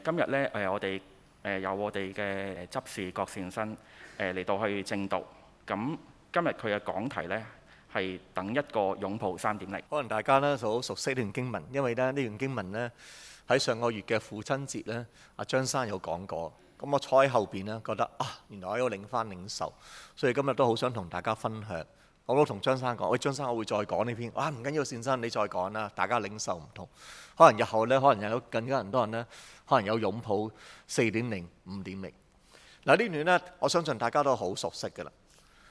今日咧我哋有我哋嘅執事郭善生嚟到去證道。咁今日佢嘅講題咧係等一個擁抱3.0。 可能大家咧就好熟悉呢段經文，因為咧呢段經文咧喺上個月嘅父親節咧，阿張生有講過。咁我坐喺後邊咧，覺得原來我要領受，所以今日都好想同大家分享。我都同張生講，喂，張生，我會再講呢篇。唔緊要，善生你再講啦，大家領受唔同。可能日後咧，可能有更加多人咧，可能有擁抱4.0、5.0。嗱，呢段咧，我相信大家都好熟悉㗎啦。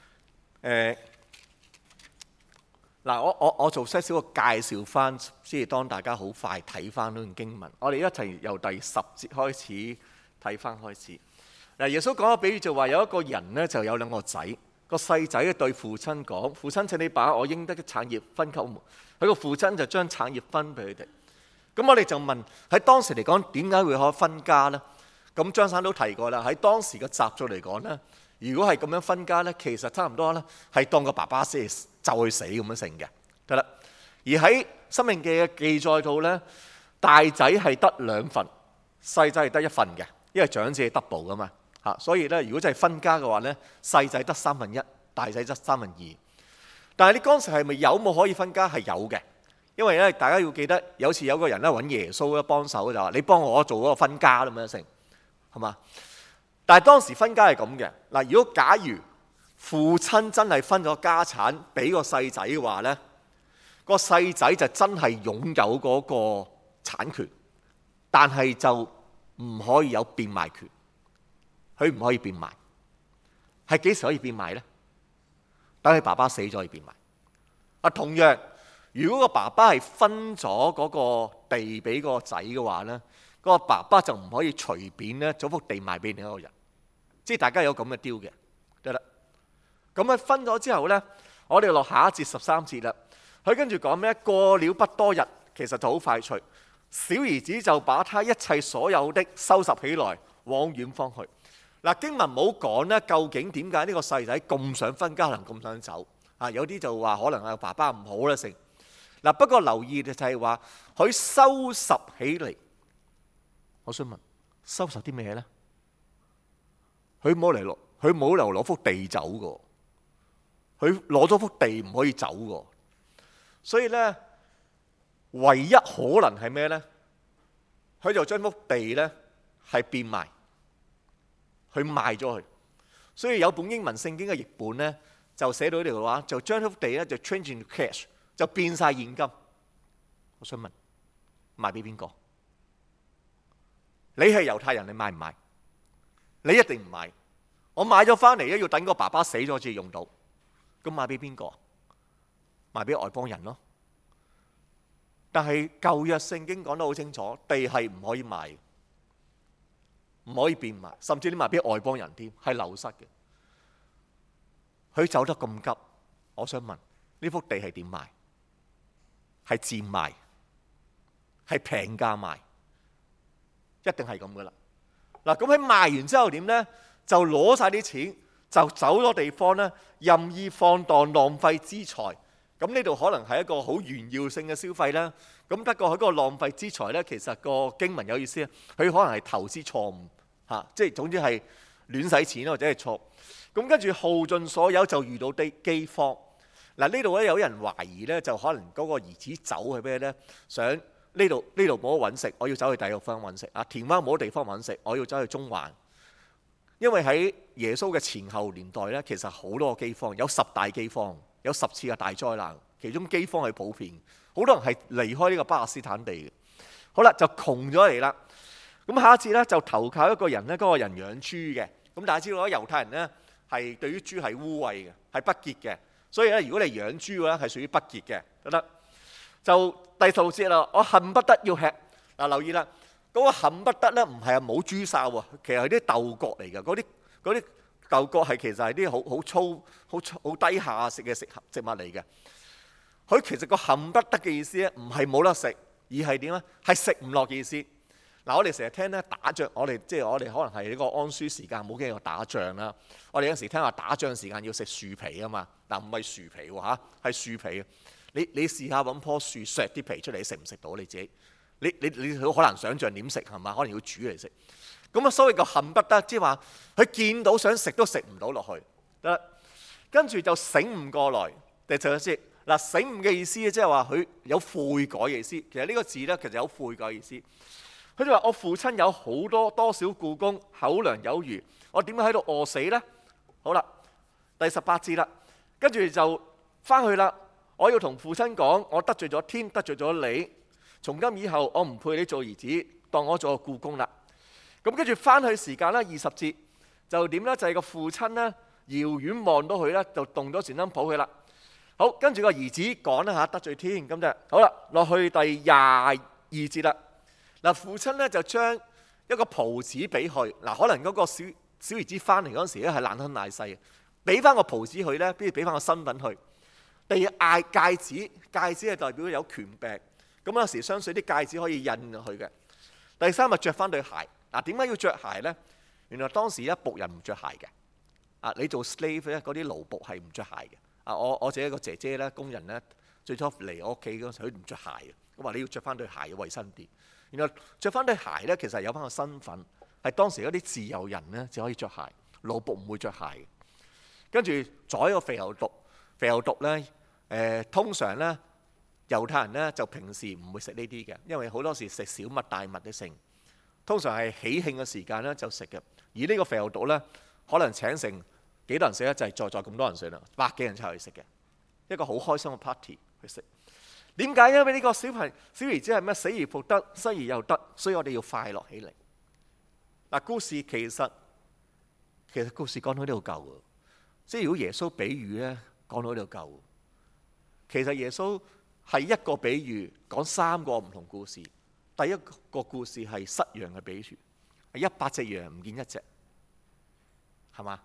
我做些少個介紹翻，即係當大家好快睇翻呢段經文。我哋一齊由第10節開始睇翻開始。嗱，耶穌講個比喻就話有一個人呢，就有2個仔。個細仔對父親講：父親，請你把我應得嘅產業分給我們。佢個父親就將產業分俾佢哋。咁我哋就問喺當時嚟講，點解會可以分家呢？咁張生都提過啦，喺當時嘅習俗嚟講呢，如果係咁樣分家呢，其實差唔多呢係當個爸爸就去死咁樣成嘅，得啦。而喺《申命記》嘅記載到呢，大仔係得2份，細仔係得1份嘅，因為長子係 double 噶嘛。所以咧，如果真係分家嘅話咧，細仔得1/3，大仔得2/3。但係你當時係咪有冇可以分家？係有嘅，因為咧大家要記得，有次有個人咧揾耶穌咧幫手，就話：你幫我做嗰個分家咁樣成，係嘛？但係當時分家係咁嘅。嗱，如果假如父親真係分咗家產俾個細仔嘅話咧，個細仔就真係擁有嗰個產權，但係就唔可以有變賣權。佢唔可以變賣，係幾時可以變賣呢？等佢爸爸死咗可以變賣。同樣，如果個爸爸係分咗嗰個地俾個仔嘅話呢，嗰個爸爸就唔可以隨便咧將幅地賣俾另一個人。即係大家有咁嘅 deal 嘅，得啦。咁佢分咗之後呢，我哋落下一節13節啦。佢跟住講咩？過了不多日，其實就好快脆。小兒子就把他一切所有的收拾起來，往遠方去。嗱，經文冇講咧，究竟點解呢個細仔咁想分家，能咁想走？有啲就話可能係爸爸唔好啦，成嗱。不過留意嘅就係話，佢收拾起嚟。我想問，收拾啲咩咧？佢冇嚟攞幅地走㗎，佢攞咗幅地唔可以走㗎。所以咧，唯一可能係咩咧？佢就將幅地咧係變賣。佢賣咗佢，所以有本英文聖經嘅譯本呢，就寫到呢條話，就將幅地咧就 change into cash， 就變晒現金。我想問，賣俾邊個？你係猶太人，你買唔買？你一定唔買。我買咗翻嚟咧，要等個爸爸死咗先用到。咁賣俾邊個？賣俾外邦人咯。但係舊約聖經講得好清楚，地係唔可以賣，唔可以變賣，甚至你賣俾外邦人添，係流失嘅。佢走得咁急，我想問呢幅地係點賣？係賤賣，係平價賣，一定係咁噶啦。嗱，咁喺賣完之後點呢？就攞晒啲錢，就走咗地方呢，任意放蕩，浪費資財。咁呢度可能係一個好炫耀性嘅消費啦。咁不過佢嗰個浪費資財呢，其實個經文有意思啊。佢可能係投資錯誤嚇，即係總之係亂使錢或者係錯。咁跟住耗盡所有就遇到啲饑荒。嗱，呢度咧有人懷疑呢，就可能嗰個兒子走去咩呢？想呢度冇得揾食，我要走去第二個地方揾食。田灣冇地方揾食，我要走去中環。因為喺耶穌嘅前後年代呢，其實好多個饑荒，有10大饑荒。有10次嘅大災難，其中饑荒係普遍，好多人係離開呢個巴勒斯坦地嘅。好啦，就窮咗嚟啦。咁下一次呢，就投靠一個人呢，嗰個人養豬嘅。咁大家知道咧，猶太人呢係對於豬係污穢嘅，係不潔嘅。所以咧，如果你養豬嘅話，係屬於不潔嘅，得。就第16節啦，我恨不得要吃。嗱，留意啦，嗰個恨不得呢，唔係冇豬潲喎，其實係啲豆角嚟嘅，嗰啲豆角係其實係啲好粗、好低下食嘅植物嚟嘅。佢其實個恨不得嘅意思咧，唔係冇得食，而係點咧？係食唔落嘅意思。嗱，我哋成日聽咧打仗，我哋可能係呢個安舒時間冇經過打仗啦。我哋有時聽話打仗時間要食樹皮啊嘛。嗱，唔係樹皮喎嚇，係樹皮。你試下揾棵樹削啲皮出嚟，食唔食到你自己？ 你好難想像點食係嘛？可能要煮嚟食。咁啊，所謂個恨不得，即係話佢見到想食都食唔到落去。得，跟住就醒悟過來。第十一節嗱，醒悟嘅意思即係話佢有悔改嘅意思。其實呢個字呢，其實有悔改嘅意思。佢就話：我父親有好多少僱工，口糧有餘，我點解喺度餓死呢？好啦，第18節啦，跟住就翻去啦。我要同父親講，我得罪咗天，得罪咗你。從今以後，我唔配你做兒子，當我做個僱工啦。咁跟住翻去時間啦，20節就點呢？就係個父親呢，遙遠望到佢呢，就動咗傳燈抱佢啦。好，跟住個兒子講啦嚇，得罪天咁就好啦。落去第22節啦。嗱，父親呢就將一個袍子俾佢。嗱，可能嗰個小兒子翻嚟嗰陣時咧係爛thân爛世嘅，俾翻個袍子佢呢，不如俾翻個身份佢。第二戒指，戒指係代表有權柄。咁有時相信啲戒指可以印落去嘅。第三咪着翻對鞋。嗱，點解要着鞋呢？原來當時僕人唔着鞋嘅。你做 slave 咧，嗰啲奴僕係唔着鞋嘅。我自己一個姐姐咧，工人咧，最初嚟我屋企嗰陣時，佢唔着鞋嘅。咁話你要着翻對鞋要衞生啲。原來着翻對鞋咧，其實有翻個身份，係當時嗰啲自由人咧就可以着鞋，奴僕唔會着鞋嘅。跟住左一個肥牛犢，肥牛犢咧，通常咧猶太人咧就平時唔會食呢啲嘅，因為好多時食小麥大麥嘅剩，通常係喜慶嘅時間咧就食嘅。而呢個肥牛犢咧，可能請成幾多人食咧，就係在咁多人食啦，100幾人出去食嘅，一個好開心嘅 party 去食。點解？因為呢個小兒子係咩？死而復得，生而又得，所以我哋要快樂起嚟。嗱，故事其實故事講到呢度夠嘅，即係如果耶穌比喻咧講到呢度夠。其實耶穌係一個比喻講3個唔同故事。第一個故事係失羊嘅比喻，係100隻羊唔見1隻，係嘛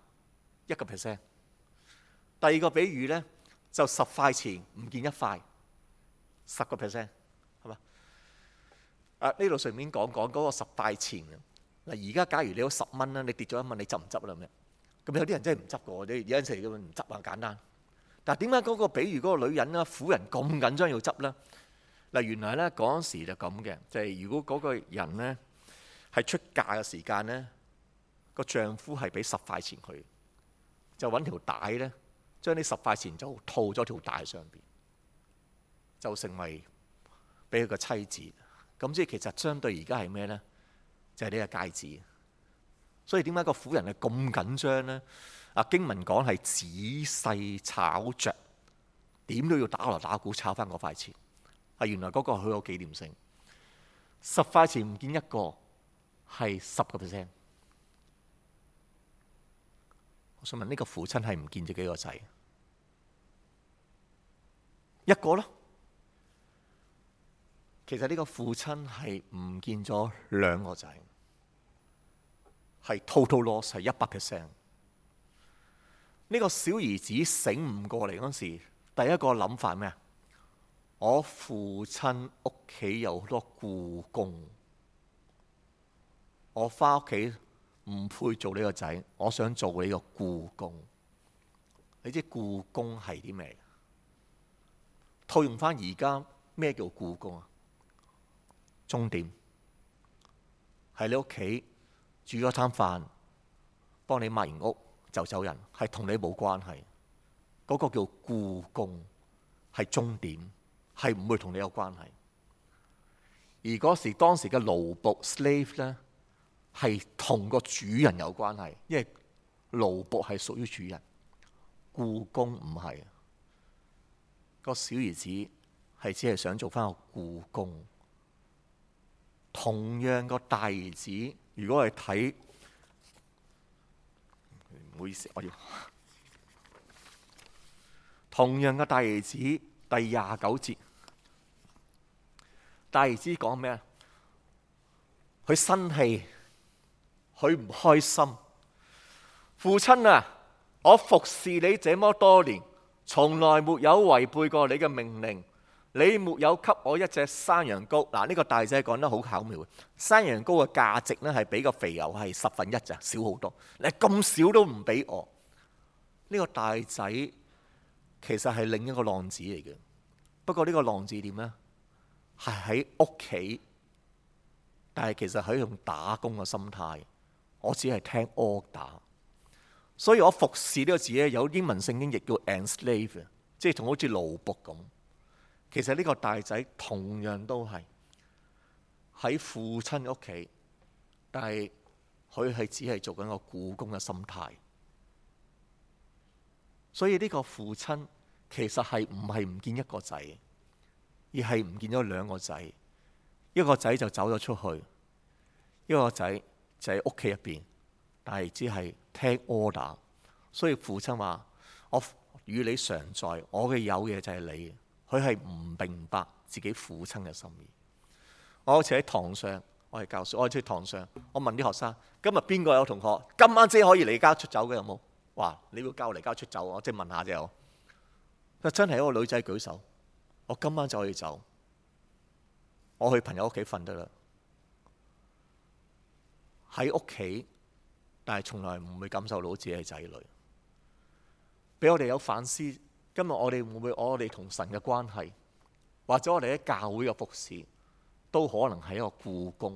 ？1%。第二個比喻咧就10塊錢唔見1塊。10%，係嘛？呢度順便講講嗰個10塊錢啊！嗱，而家假如你有10蚊啦，你跌咗1蚊，你執唔執啦？咁有啲人真係唔執嘅喎，你有陣時咁唔執啊，簡單。但係點解嗰個比喻嗰個女人啦、婦人咁緊張要執咧？嗱，原來咧嗰陣時就咁嘅，就係如果嗰個人咧係出嫁嘅時間咧，個丈夫係俾10塊錢佢，就揾條帶咧，將呢10塊錢就套咗條帶上邊。就成為俾佢個妻子，咁即係其實相對而家係咩呢？就係呢個戒指。所以點解個婦人係咁緊張呢？經文講係仔細炒著，點都要打鑼打鼓炒翻嗰塊錢。原來嗰個好有紀念性。10塊錢唔見一個，係10%。我想問呢個父親係唔見咗幾個仔？一個咯。其實呢個父親係唔見咗2個仔，係 total loss 係100%。呢個小兒子醒悟過嚟嗰時，第一個諗法咩啊？我父親屋企有好多僱工，我翻屋企唔配做呢個仔，我想做呢個僱工。你知僱工係啲咩？套用翻而家咩叫僱工啊？鐘點喺你屋企煮咗餐飯，幫你抹完屋就走人，係同你冇關係。嗰個叫僱工，係鐘點，係唔會同你有關係。而當時嘅奴僕 slave 呢，係同個主人有關係，因為奴僕係屬於主人，僱工唔係。個小兒子係只係想做翻個僱工。同樣個大兒子，如果係睇，唔好意思，我要同樣嘅大兒子第29節，大兒子講咩啊？佢生氣，佢唔開心。父親啊，我服侍你這麼多年，從來沒有違背過你嘅命令。你沒有給我一隻山羊羔。嗱，呢個大仔講得好巧妙。山羊羔嘅價值咧係比個肥牛係1/10咋，少好多。你咁少都唔俾我。呢個大仔其實係另一個浪子嚟嘅。不過呢個浪子點呢？係喺屋企但係其實係用打工嘅心態，我只係聽 order。所以我服侍呢個字咧，有英文聖經亦叫 enslave， 即係同好似奴僕咁。其實呢個大仔同樣都係喺父親屋企，但係佢係只係做緊個僱工嘅心態。所以呢個父親其實係唔係唔見一個仔，而係唔見咗兩個仔。一個仔就走咗出去，一個仔就喺屋企入邊，但係只係聽 order。所以父親話：我與你常在，我嘅有嘢就係你。佢係唔明白自己父親嘅心意。我好似喺堂上，我係教書，我好似喺堂上，我問啲學生：今日邊個有同學今晚姐可以離家出走嘅有冇？哇！你要教我離家出走，我即係問下啫。我真係一個女仔舉手，我今晚就可以走，我去朋友屋企瞓得啦。喺屋企，但係從來唔會感受到自己係仔女。俾我哋有反思，今日我哋會唔會我哋同神嘅關係，或者我哋喺教會嘅服侍，都可能係一個僱工，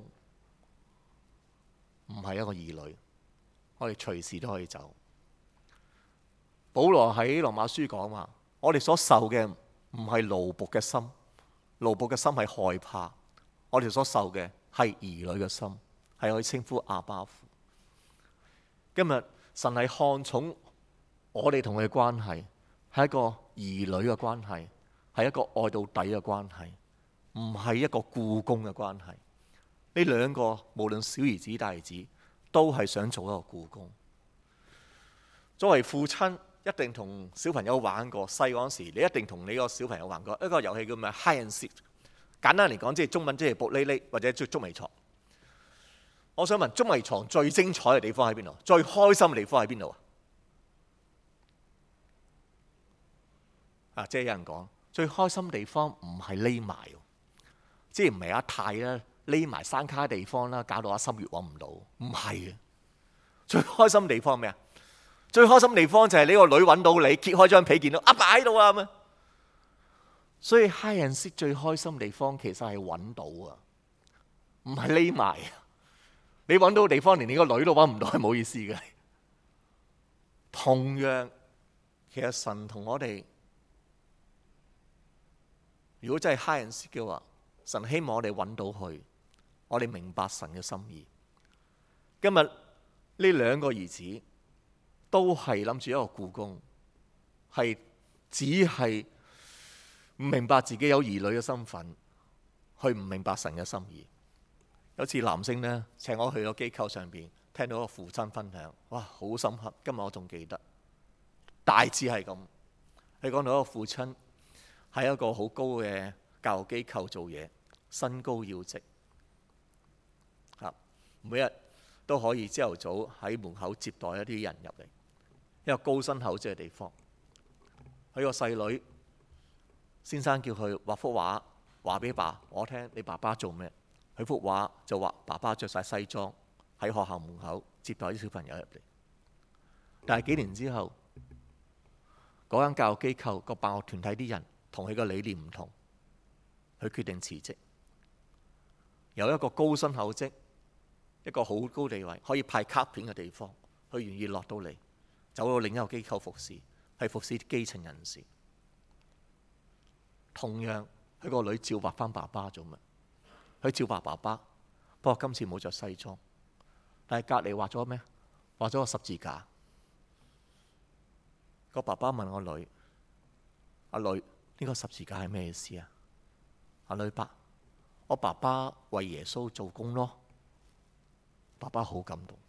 唔係一個兒女。我哋隨時都可以走。保羅喺羅馬書講話，我哋所受嘅唔係奴僕嘅心，奴僕嘅心係害怕。我哋所受嘅係兒女嘅心，係可以稱呼阿爸父。今日神係看重我哋同佢嘅關係，係一個兒女嘅關係，係一個愛到底嘅關係，唔係一個僱工嘅關係。呢兩個無論小兒子大兒子，都係想做一個僱工。作為父親，一定同小朋友玩過。細嗰時，你一定同你個小朋友玩過一個遊戲叫咩 Hide and Seek。簡單嚟講，即係中文即係卜哩哩或者捉迷藏。我想問，捉迷藏最精彩嘅地方喺邊度？最開心嘅地方喺邊度啊？即係有人講，最開心嘅地方唔係匿埋，即係唔係阿太啦，匿埋山卡地方啦，搞到阿心月揾唔到。唔係嘅，最開心嘅地方係咩啊？最開心嘅地方就係你個女揾到你，揭開張被見到阿爸喺度啊咁啊！所以 Hide and Seek 最開心嘅地方其實係揾到啊，唔係匿埋啊！你揾到嘅地方連你個女都揾唔到係冇意思嘅。同樣，其實神同我哋，如果真係 Hide and Seek 嘅話，神希望我哋揾到佢，我哋明白神嘅心意。今日呢兩個兒子都係諗住一個僱工，係只係唔明白自己有兒女嘅身份，佢唔明白神嘅心意。有次男性呢，請我去個機構上邊，聽到個父親分享，哇，好深刻。今日我仲記得，大致係咁。你講到一個父親喺一個好高嘅教育機構做嘢，身高要職，每日都可以朝頭早喺門口接待一啲人入嚟，一個高薪厚職嘅地方。佢個細女先生叫佢畫幅畫，話俾我聽，你爸爸做咩？佢幅畫就話爸爸着晒西裝喺學校門口接待啲小朋友入嚟。但係幾年之後，嗰間教育機構個辦學團體啲人同佢個理念唔同，佢決定辭職。有一個高薪厚職，一個好高地位，可以派卡片嘅地方，佢願意落到嚟，走到另一個機構服侍，係服侍啲基層人士。同樣，佢個女照畫翻爸爸做乜？佢照畫爸爸，不過今次冇着西裝，但係隔離畫咗咩？畫咗個十字架。個爸爸問我女：阿女，呢個十字架係咩意思啊？阿女伯，我爸爸為耶穌做工咯。爸爸好感動。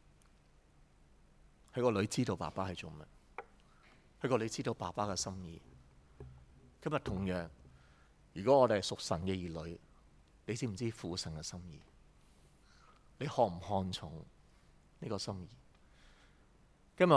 佢個女知道爸爸係做乜，佢個女知道爸爸嘅心意。今日同樣，如果我哋係屬神嘅兒女，你知唔知父神嘅心意？你看唔看重呢個心意？今日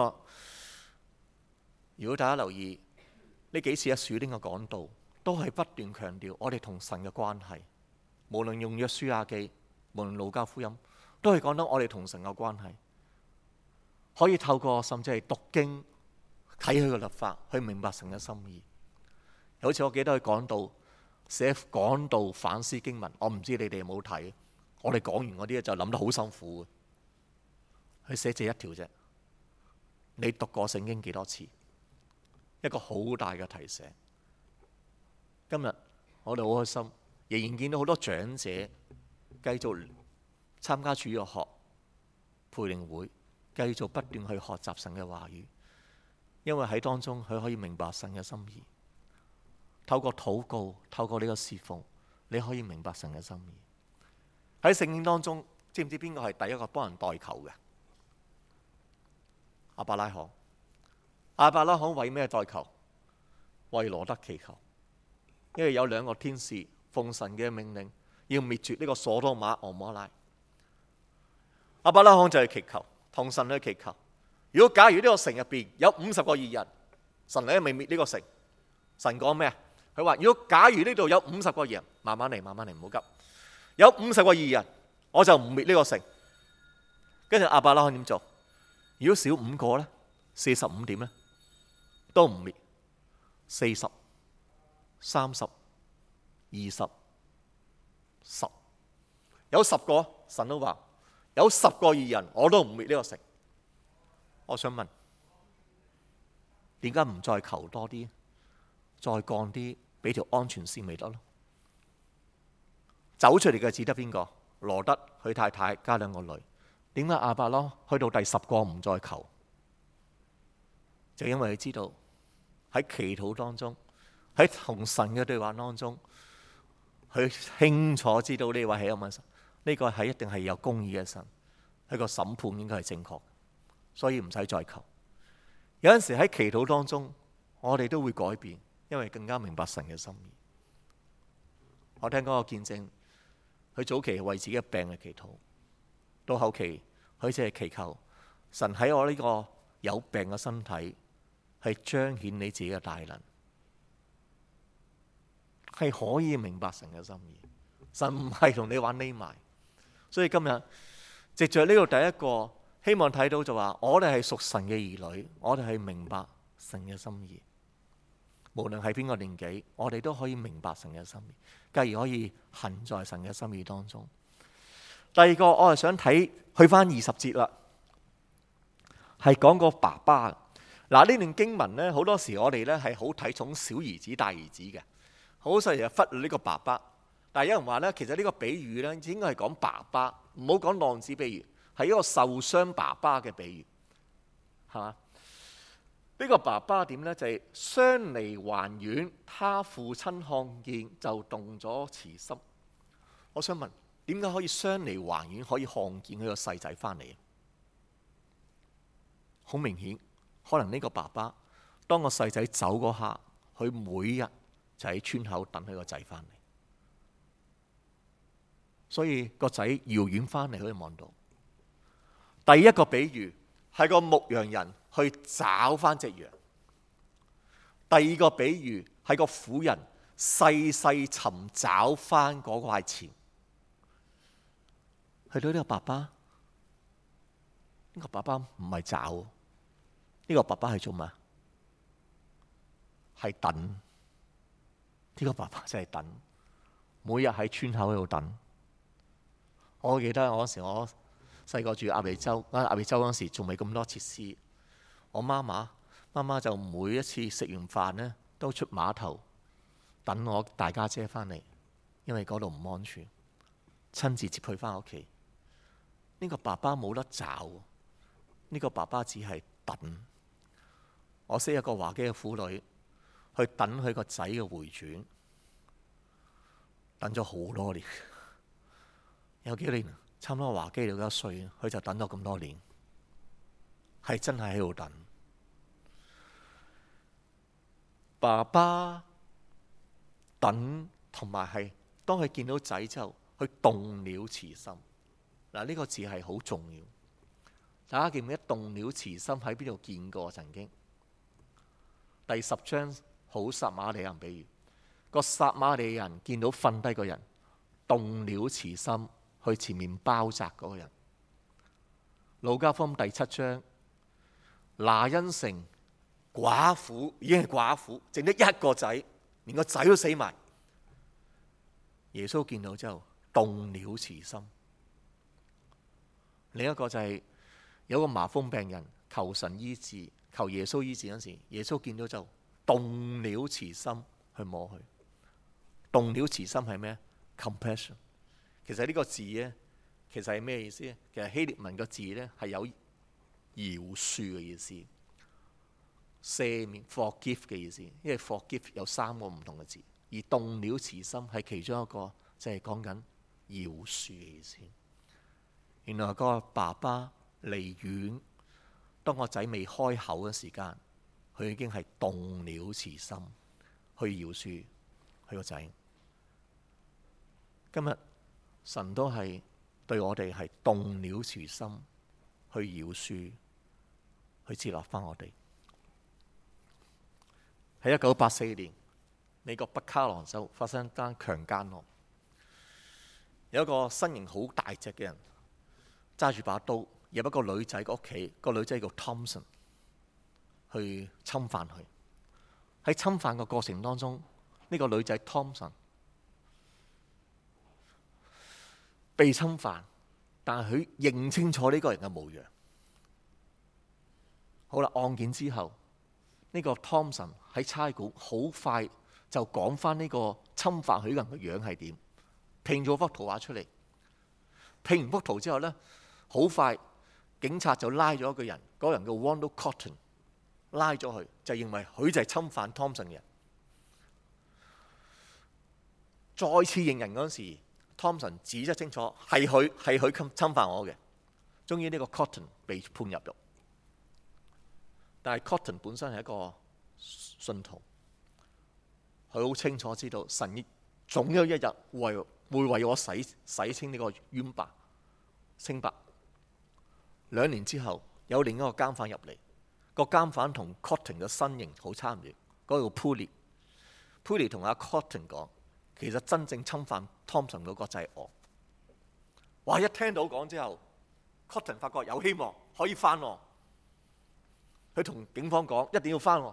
如果大家留意呢幾次阿樹丁嘅講道，都係不斷強調我哋同神嘅關係。無論用約書亞記，無論路加福音，都係講到我哋同神嘅關係。可以透過甚至係讀經睇佢嘅律法，去明白神嘅心意。好似我記得佢講道寫講道反思經文，我唔知你哋有冇睇。 我哋講完嗰啲就諗得好辛苦嘅。佢寫這一條啫，你讀過聖經幾多次？一個好大嘅提醒。今日我哋好開心，仍然見到好多長者繼續參加主日學、培靈會，繼續不斷去學習神嘅話語，因為喺當中佢可以明白神嘅心意。透過禱告，透過呢個侍奉，你可以明白神嘅心意。喺聖經當中，知唔知邊個係第一個幫人代求嘅？亞伯拉罕。亞伯拉罕為咩代求？為羅得祈求，因為有兩個天使奉神嘅命令要滅絕呢個所多瑪蛾摩拉。亞伯拉罕就係祈求，同神去祈求。如果假如呢個城入邊有50個義人，神你未滅呢個城，神講咩啊？佢話如果假如呢度有50個義人，慢慢嚟，慢慢嚟，唔好急。有50個義人，我就唔滅呢個城。跟住亞伯拉罕點做？如果少5個呢？45點呢？都唔滅。40、30、20、10，有10個，神都話有10個義人，我都唔滅呢個城。我想問，點解唔再求多啲，再降啲，俾條安全線咪得咯？走出嚟嘅只得邊個？羅得佢太太加2個女。點解亞伯拉罕去到第10個唔再求？就因為佢知道喺祈禱當中，喺同神嘅對話當中，佢清楚知道呢位係一位神，呢個係一定係有公義嘅神，佢個審判應該係正確，所以唔使再求。有陣時喺祈禱當中，我哋都會改變，因為更加明白神嘅心意。我聽嗰個見證，佢早期係為自己嘅病嚟祈禱，到後期佢只係祈求神喺我呢個有病嘅身體係彰顯你自己嘅大能，係可以明白神嘅心意。神唔係同你玩匿埋，所以今日藉着呢度第一個，希望睇到就話我哋係屬神嘅兒女，我哋係明白神嘅心意。無論係邊個年紀，我哋都可以明白神嘅心意，繼而可以行在神嘅心意當中。第二個，我係想睇去翻20節啦，係講個爸爸。嗱，呢段經文呢，好多時我哋呢係好睇重小兒子大兒子嘅，好多時就忽略呢個爸爸。但係有人話呢，其實呢個比喻呢，應該係講爸爸，唔好講浪子比喻，係一個受傷爸爸嘅比喻，係嘛？呢個爸爸點呢？就係相離還遠，他父親看見就動咗慈心。我想問，點解可以相離還遠，可以看見佢個細仔翻嚟？好明顯。可能呢個爸爸當個細仔走嗰刻，佢每日就喺村口等佢個仔翻嚟，所以個仔遙遠翻嚟可以望到。第一個比喻係個牧羊人去找翻隻羊，第二個比喻係個婦人細細尋找翻嗰塊錢。去到呢個爸爸，呢個爸爸唔係找。呢個爸爸係做乜？係等。呢個爸爸真係等，每日喺村口喺度等。我記得我嗰時我細個住鴨脷洲，鴨脷洲嗰時仲未咁多設施。我媽媽就每一次食完飯呢，都出碼頭等我大家姐翻嚟，因為嗰度唔安全，親自接佢翻屋企。呢個爸爸冇得找，呢個爸爸只係等。我識一個華基嘅婦女，去等佢個仔嘅回轉，等咗好多年，有幾年，差唔多華基到1歲，佢就等咗咁多年，係真係喺度等。爸爸等同埋係當佢見到仔之後，佢動了慈心。嗱，呢個字係好重要。大家記唔記得動了慈心喺邊度見過？曾經第10章好撒瑪利亞人比喻，個撒瑪利亞人見到瞓低個人，動了慈心去前面包紮嗰個人。路加福音第7章，拿因城寡婦已經係寡婦，剩得一個仔，連個仔都死埋。耶穌見到之後動了慈心， 另一個就係有個麻風病人求神醫治，求耶穌醫治嗰時，耶穌見到就動了慈心去摸佢。動了慈心係咩？Compassion。其實呢個字呢，其實係咩意思？其實希臘文個字呢係有饒恕嘅意思，赦免 forgive 嘅意思。因為 forgive 有3個唔同嘅字，而動了慈心係其中一個，就係講緊饒恕嘅意思。原來個爸爸離遠，當個仔未開口嘅時間，佢已經係動了慈心去饒恕佢個仔。今日神都係對我哋係動了慈心去饒恕，去接納翻我哋。喺1984年，美國北卡羅州發生一單強姦案，有一個身形好大隻嘅人揸住把刀入一個女仔嘅屋企，個女仔叫 Thompson， 去侵犯佢。喺侵犯嘅過程當中，呢個女仔 Thompson 被侵犯，但係佢認清楚呢個人嘅模樣。好啦，案件之後，呢個 Thompson 喺差館好快就講翻呢個侵犯佢人嘅樣係點，拼咗幅圖畫出嚟。拼完幅圖之後呢，好快警察就拉咗一個人，嗰個人叫 Ronald Cotton， 拉咗佢，就認為佢就係侵犯 Thompson 嘅人。再次認人嗰時，Thompson 指得清楚係佢侵犯我嘅。終於呢個 Cotton 被判入獄，但係 Cotton 本身係一個信徒，佢好清楚知道神總有一日會為我洗清呢個冤白清白。2年之後，有另一個監犯入嚟，個監犯同 Cotton 嘅身形好差唔多，嗰個叫 Pulley 同阿 Cotton 講，其實真正侵犯 Thompson 嗰個就係我。哇！一聽到講之後， Cotton 發覺有希望可以翻喎，佢同警方講一定要翻喎，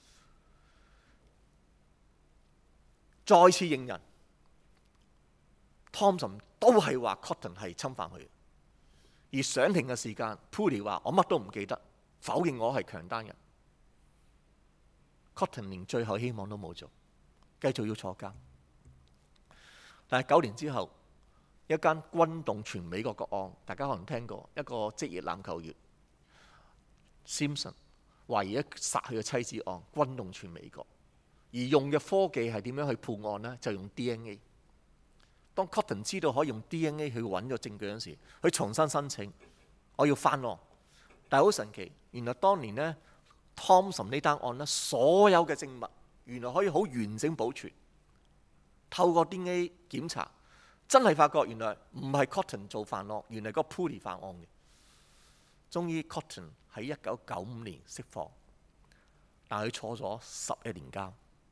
再次認人。Thompson 都係話 Cotton 係侵犯佢，而上庭嘅時間 Pulley 話我乜都唔記得，否認我係強姦人。Cotton 連最後希望都冇做，繼續要坐監。但係9年之後，一間轟動全美國嘅案，大家可能聽過，一個職業籃球員 Simpson 懷疑殺佢嘅妻子案，轟動全美國。而用嘅科技係點樣去判案呢？就用 DNA。當 Cotton 知道可以用 DNA 去揾咗證據嗰時，佢重新申請，我要翻案。但係好神奇，原來當年呢 Thompson 呢單案呢，所有嘅證物原來可以好完整保存。透過 DNA 檢查，真係發覺原來唔係 Cotton 做犯案，原來個 Pulley 犯案嘅。終於 Cotton 喺1995年釋放，但係佢坐咗11年監。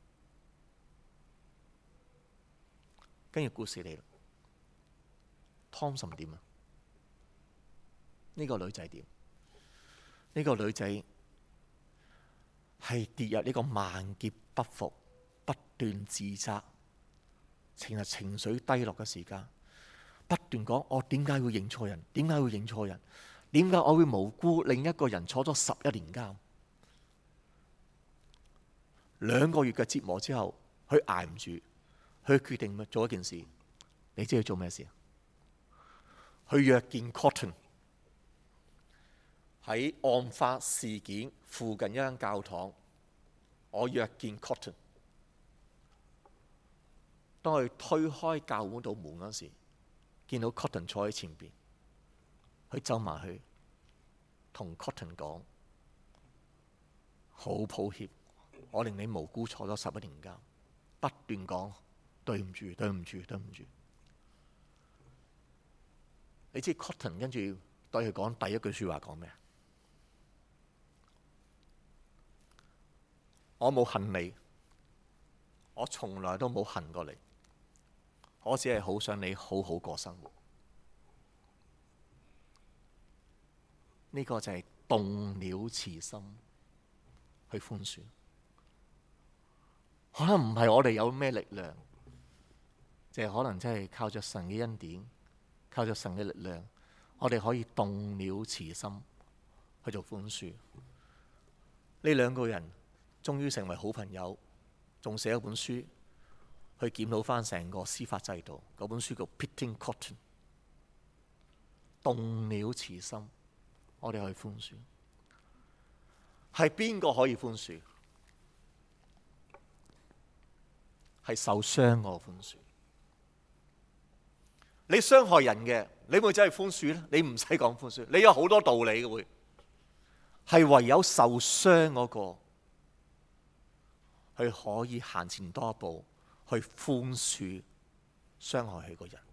跟住故事嚟啦 ，Thompson 點啊？呢個女仔點？呢個女仔係跌入呢個萬劫不復、不斷自責、情緒低落嘅時間，不斷講我點解會認錯人？點解會認錯人？點解我會無辜另一個人坐咗11年監？2個月嘅折磨之後，佢捱唔住。佢決定做一件事，你知佢做咩事啊？佢約見 Cotton 喺案發事件附近一間教堂。我約見 Cotton。當佢推開教會道門嗰時，見到 Cotton 坐喺前邊，佢走埋去同 Cotton 講：好抱歉，我令你無辜坐咗11年監。不斷講。對唔住，對唔住，對唔住。你知 Cotton 跟住對佢講第一句説話講咩？我冇恨你，我從來都冇恨過你，我只係好想你好好過生活。呢個就係動了慈心去寬恕。可能唔係我哋有咩力量。即係可能真係靠着神嘅恩典，靠着神嘅力量， 我哋可以動了慈心去做寬恕。呢兩個人終於成為好朋友，仲寫一本書去檢討翻成個司法制度。嗰本書叫《Pitting Cotton》，動了慈心，我哋可以寬恕。係邊個可以寬恕？係受傷個寬恕。你傷害人嘅，你會真係寬恕咧？你唔使講寬恕，你有好多道理嘅會。係唯有受傷嗰個，佢可以行前多一步去寬恕傷害佢個人。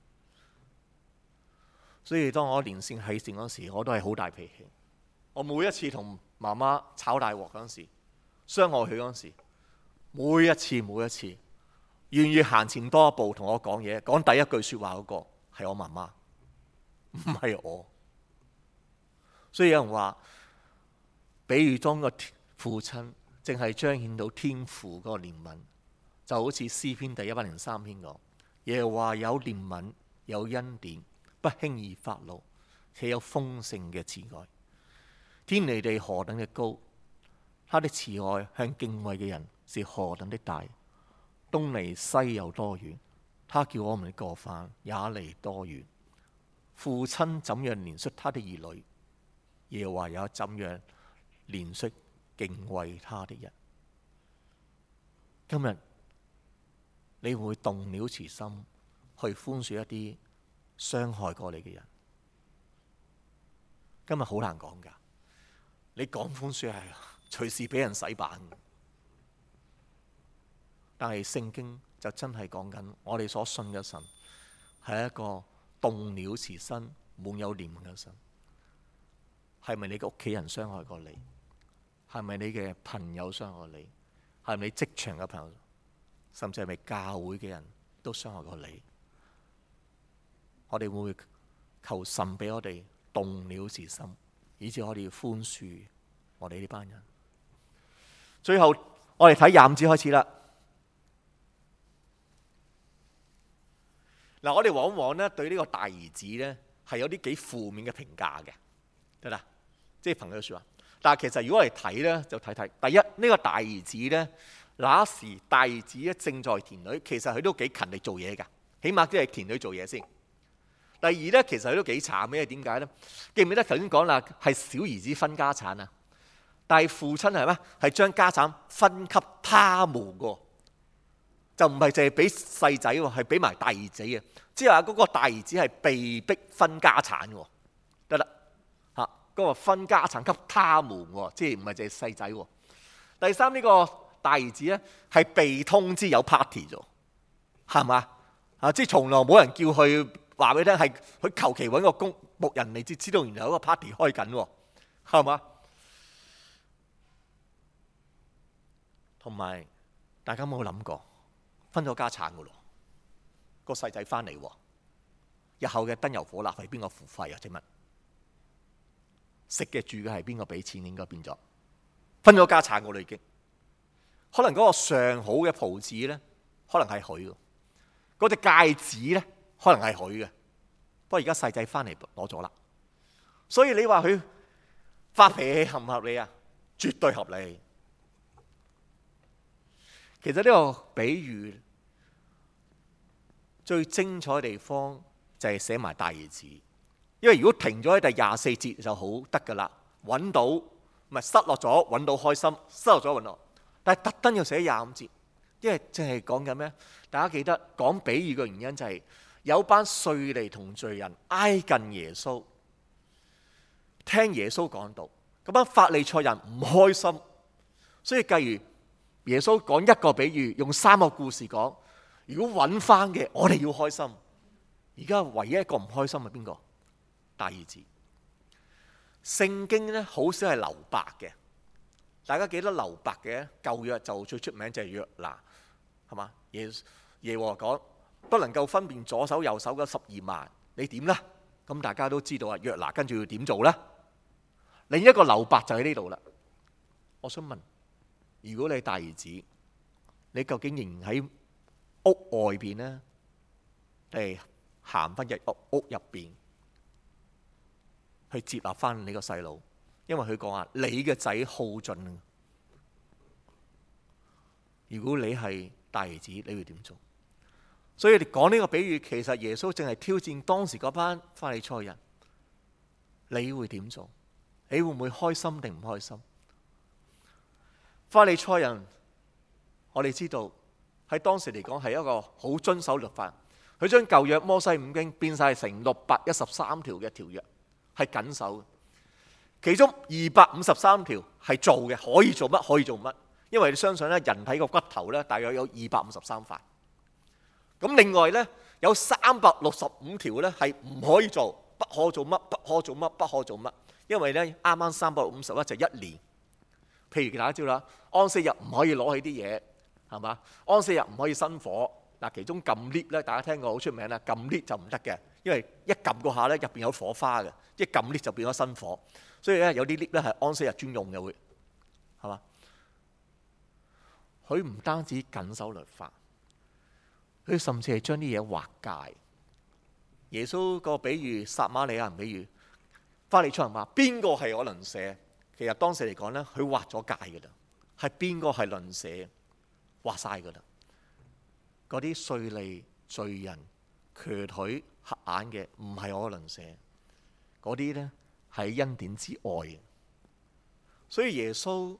所以當我連線起線嗰時，我都係好大脾氣。我每一次同媽媽炒大鑊嗰時，傷害佢嗰時，每一次願意行前多一步同我講嘢，講第一句說話嗰個係我媽媽，唔係我。所以有人話，比喻中個父親淨係彰顯到天父嗰個憐憫，就好似詩篇第103篇講，耶和華有憐憫，有恩典，不輕易發怒，且有豐盛嘅慈愛。天離地何等嘅高，他的慈愛向敬畏嘅人是何等的大。東離西有多遠，他叫我們的過犯也離多遠。父親怎樣憐恤他的兒女，耶和華也怎樣憐恤敬畏他的人。今日你會動了慈心去寬恕一啲傷害過你嘅人。今日好難講㗎，你講寬恕係隨時俾人洗版。但係聖經就真係講緊我哋所信嘅神係一個動了慈心、滿有憐憫嘅神。係咪你嘅屋企人傷害過你？係咪你嘅朋友傷害你？係咪你職場嘅朋友？甚至係咪教會嘅人都傷害過你？我哋會求神俾我哋動了慈心，以致我哋要寬恕我哋呢班人。最後我哋睇25節開始啦。嗱，我哋往往咧對呢個大兒子咧係有啲幾負面嘅評價嘅，得啦，即係朋友説話。但係其實如果我哋睇咧，就睇睇第一呢個大兒子咧，那時大兒子咧正在田裏，其實佢都幾勤力做嘢㗎，起碼都係田裏做嘢先。第二咧，其實佢都幾慘嘅，點解咧？記唔記得頭先講啦，係小兒子分家產啊？但係父親係咩？係將家產分給他們喎。就唔係淨係俾細仔喎，係俾埋大兒子嘅。即係話嗰個大兒子係被逼分家產喎，得啦嚇。嗰個分家產給他們喎，即係唔係淨係細仔喎。第三呢個大兒子咧係被通知有 party 咗，係嘛啊？即係從來冇人叫佢話俾你聽，係佢求其揾個公牧人嚟至知道原來有個 party 開緊喎，係嘛？同埋大家有冇諗過？分咗家產噶咯，個細仔翻嚟喎，日後嘅燈油火蠟係邊個付費啊？請問食嘅住嘅係邊個俾錢？應該變咗分咗家產噶啦已經。可能嗰個上好嘅袍子咧，可能係佢嘅；嗰隻戒指咧，可能係佢嘅。不過而家細仔翻嚟攞咗啦，所以你話佢發脾氣合唔合理啊？絕對合理。其實呢個比喻最精彩嘅地方就係寫埋大兒子，因為如果停咗喺第24節就好得㗎啦，揾到咪失落咗揾到開心，失落咗揾到，但係特登要寫25節，因為淨係講緊咩？大家記得講比喻嘅原因就係有班稅吏同罪人挨近耶穌，聽耶穌講道，嗰班法利賽人唔開心，所以假如耶穌講一個比喻，用3個故事講。如果揾翻嘅，我哋要開心。而家唯一一個唔開心係邊個？大兒子。聖經咧好少係留白嘅。大家記得留白嘅舊約就最出名就係約拿，係嘛？耶和華講不能夠分辨左手右手嘅12萬，你點咧？咁大家都知道啊，約拿跟住要點做咧？另一個留白就喺呢度啦。我想問。如果你係大兒子，你究竟仍然喺屋外邊呢？定係行翻入屋入邊？ 去接納翻你個細路，因為佢講啊，你嘅仔好盡啊。如果你係大兒子，你會點做？所以你講呢個比喻，其實耶穌正係挑戰當時嗰班法利賽人，你會點做？你會唔會開心定唔開心？法利賽人，我哋知道喺當時嚟講係一個好遵守律法，佢將舊約摩西五經變晒成613條嘅條約，係緊守嘅。其中253條係做嘅，可以做乜可以做乜，因為你相信咧，人體個骨頭咧大約有253塊。咁另外咧有365條咧係唔可以做，不可做乜，不可做乜，不可做乜。因為咧啱啱351就一年。譬如大家知道啦，安息日唔可以攞起啲嘢，係嘛？安息日唔可以生火。嗱，其中撳 lift 咧，大家聽過好出名啦，撳 lift 就唔得嘅，因為一撳嗰下咧入邊有火花嘅，一撳 lift 就變咗生火。所以咧有啲 lift 咧係安息日專用嘅會，係嘛？佢唔單止緊守律法，佢甚至係將啲嘢劃界。耶穌個比喻，撒瑪利亞人比喻，法利賽人話邊個係我鄰舍？其實當時嚟講咧，佢劃咗界噶啦，係邊個係鄰舍，劃晒噶啦。嗰啲稅吏、罪人、瘸腿、瞎眼嘅，唔係我鄰舍。嗰啲咧係恩典之外嘅。所以耶穌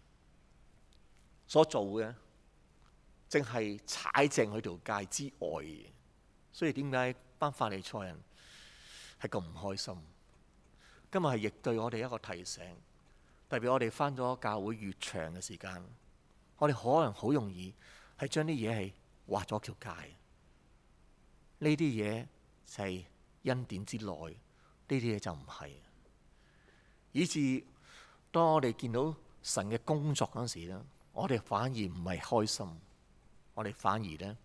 所做嘅，正係踩正佢條界之外嘅。所以點解班法利賽人係咁唔開心？今日係亦對我哋一個提醒，特別我哋返咗教會越長嘅時間，我哋可能好容易係將啲嘢係劃咗條界。呢啲嘢就係恩典之內，呢啲嘢就唔係。以致當我哋見到神嘅工作嗰時咧，我哋反而唔係開心，我哋反而咧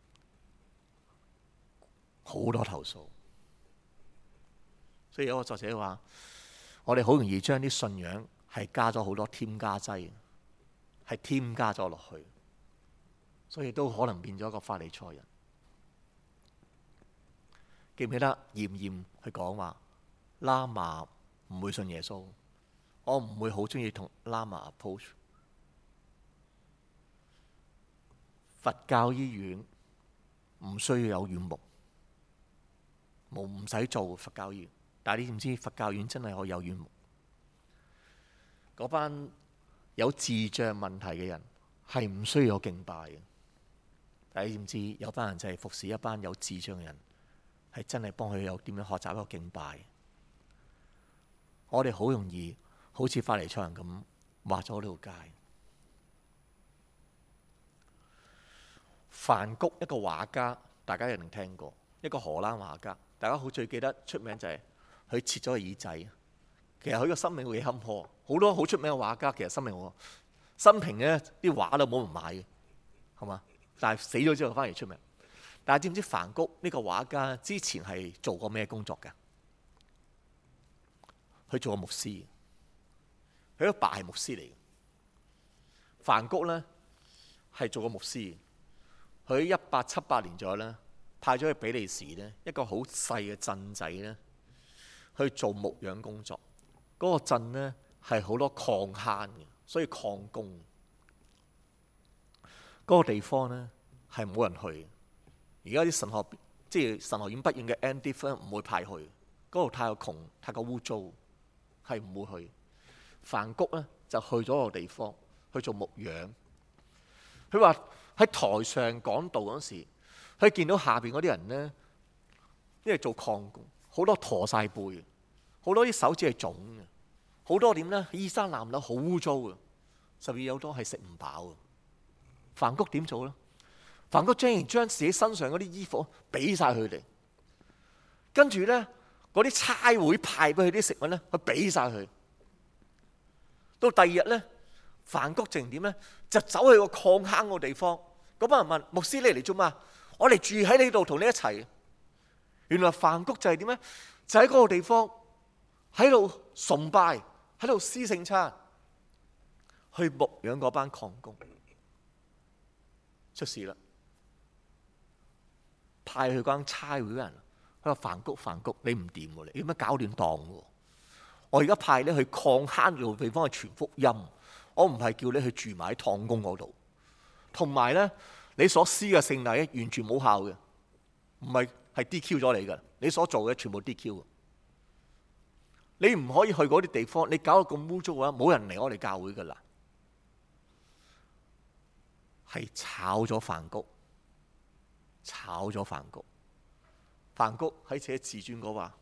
好多投訴。所以有個作者話，我哋好容易將啲信仰係加咗好多添加劑，係添加咗落去，所以都可能變咗一個法利賽人。記唔記得嚴嚴去講話，拉馬唔會信耶穌，我唔會好中意同拉馬 approach。佛教醫院唔需要有院牧，唔使做佛教醫院。但係你知唔知佛教院真係可以有院牧？嗰班有智障問題嘅人係唔需要有敬拜嘅。但係你知唔知有班人就係服侍一班有智障嘅人，係真係幫佢有點樣學習一個敬拜。我哋好容易好似法利賽人咁劃咗呢條界。梵谷一個畫家，大家一定聽過，一個荷蘭畫家，大家好最記得出名就係佢切咗個耳仔。其實佢個生命會坎坷，好多好出名嘅畫家其實生命好生平咧啲畫都冇人買嘅，係嘛？但係死咗之後翻嚟出名。但係知唔知梵谷呢個畫家之前係做過咩工作嘅？佢做過牧師，佢一個拜牧師嚟嘅。梵谷咧係做過牧師，佢喺1878年左右咧派咗去比利時咧一個好細嘅鎮仔咧去做牧養工作。嗰個鎮咧係好多礦坑嘅，所以礦工。嗰個地方咧係冇人去。而家啲神學即係神學院畢業嘅 Andy 唔會派去，嗰度太過窮、太過污糟，係唔會去。梵谷咧就去咗個地方去做牧養。佢話喺台上講道嗰時，佢見到下邊嗰啲人咧，因為做礦工，好多駝晒背，好多啲手指係腫嘅，好多點咧衣衫襤褸好污糟嘅，甚至有好多係食唔飽嘅。梵谷點做咧？梵谷將自己身上嗰啲衣服俾晒佢哋，跟住咧嗰啲差會派俾佢啲食物咧，佢俾晒佢。到第二日咧，梵谷淨點咧就走去個礦坑個地方，嗰班人問牧師：你嚟做乜？我哋住喺呢度同你一齊。原來梵谷就係點咧？就喺嗰個地方喺度崇拜，喺度施聖餐，去牧養嗰班礦工。出事啦！派去嗰間差會嘅人，佢話：梵谷，你唔掂喎，你點樣搞亂檔喎？ 我而家派你去礦坑度地方去傳福音，我唔係叫你去住埋喺礦工嗰度。同埋呢，你所施嘅聖禮完全冇效嘅，唔係DQ 咗你㗎，你所做嘅全部 DQ。你唔可以去嗰啲地方，你搞到咁污糟嘅話，冇人嚟我哋教會㗎啦。係炒咗梵谷，炒咗梵谷。梵谷喺自己自傳嗰話，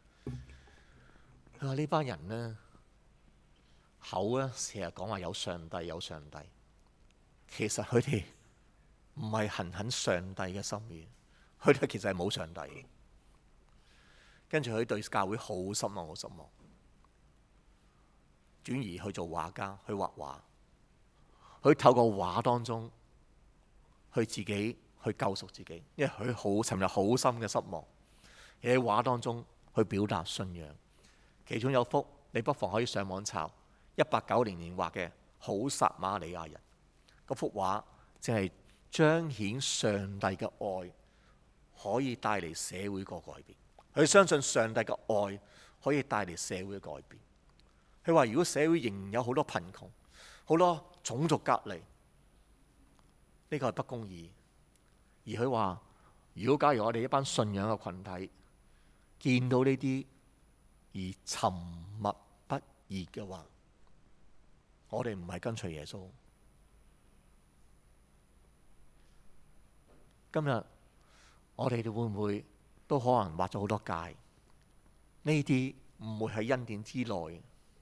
佢話呢班人呢，口呢成日講話有上帝有上帝，其實佢哋唔係行上帝嘅心意，佢哋其實係冇上帝。跟住佢對教會好失望，好失望，轉移去做畫家，去畫畫，佢透過畫當中去自己去救贖自己，因為佢尋日好深嘅失望，喺畫當中去表達信仰。其中有幅你不妨可以上網查，1890年畫嘅好撒瑪利亞人，嗰幅畫正係彰顯上帝嘅愛可以帶嚟社會個改變。佢相信上帝嘅愛可以帶嚟社會嘅改變。佢話如果社會仍然有好多貧窮、好多種族隔離，呢個係不公義。而佢話如果假如我哋一班信仰嘅群體見到呢啲而沉默不語嘅話，我哋唔係跟隨耶穌。今日我哋會唔會都可能畫咗好多界？呢啲唔會喺恩典之內。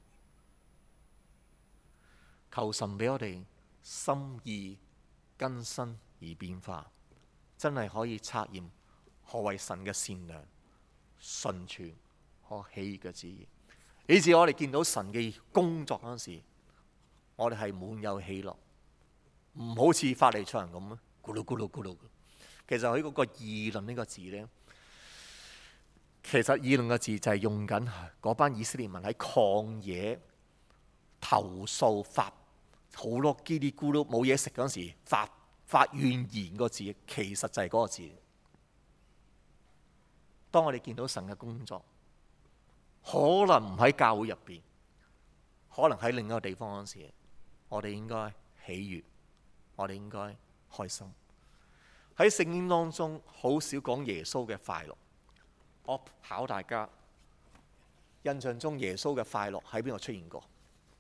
求神俾我哋心意更新而變化，真係可以測驗何為神嘅善良、純全、可喜嘅旨意。以至我哋見到神嘅工作嗰陣時，我哋係滿有喜樂，唔好似法利賽人咁啊，咕嚕咕嚕咕嚕。其實佢嗰個議論呢個字呢，其實議論嘅字就係用緊嗰班以色列民喺曠野投訴發好多嘰哩咕嚕冇嘢食嗰陣時發怨言個字，其實就係嗰個字。當我哋見到神嘅工作，可能唔喺教會入邊，可能喺另一個地方嗰陣時，我哋應該喜悅，我哋應該開心。喺聖經當中好少講耶穌嘅快樂。我考大家，印象中耶穌嘅快樂喺邊度出現過？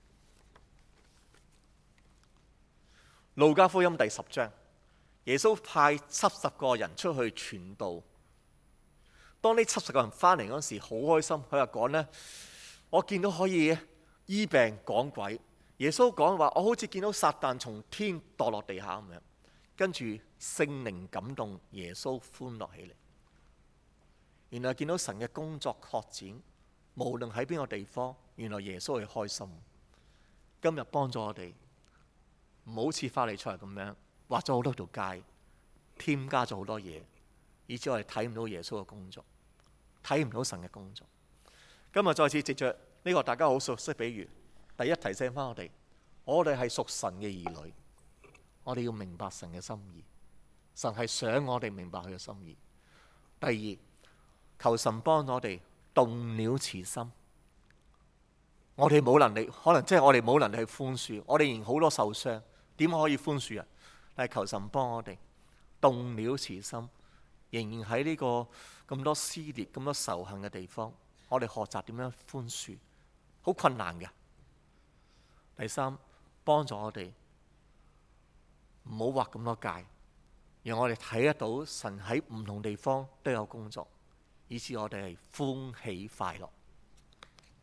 路加福音第10章，耶穌派70個人出去傳道。當呢70個人翻嚟嗰時，好開心。佢話講呢，我見到可以醫病趕鬼。耶穌講話，我好似見到撒旦從天墮落地下咁樣。跟住聖靈感動耶穌歡樂起嚟，原來見到神嘅工作擴展，無論喺邊個地方，原來耶穌係開心。今日幫助我哋唔好似法利賽人咁樣畫咗好多條界，添加咗好多嘢，以致我哋睇唔到耶穌嘅工作，睇唔到神嘅工作。今日再次藉着呢個大家好熟悉比喻，第一提醒翻我哋係屬神嘅兒女。我哋要明白神嘅心意，神係想我哋明白佢嘅心意。第二，求神幫我哋動了慈心。我哋冇能力，可能即係我哋冇能力去寬恕，我哋仍然好多受傷，點可以寬恕啊？但係求神幫我哋動了慈心，仍然喺呢個咁多撕裂、咁多仇恨嘅地方，我哋學習點樣寬恕，好困難嘅。第三，幫助我哋唔好畫咁多界，讓我哋睇得到神喺唔同地方都有工作，以致我哋係歡喜快樂。